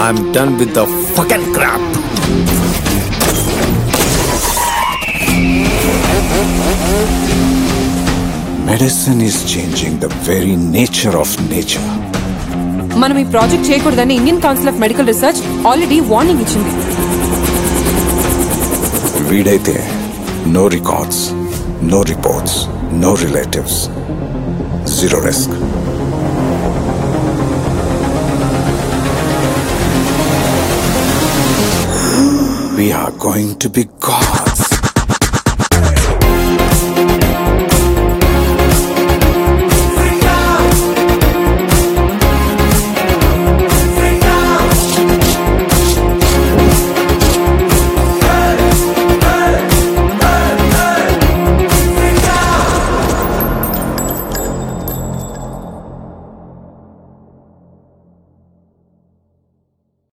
I'm done with the fucking crap. Medicine is changing the very nature of nature. మనం ఈ project చేయకూడదని Indian council of medical research already warning ఇచ్చింది. వీడైతే no records, no reports, no relatives, zero risk. We are going to be gods.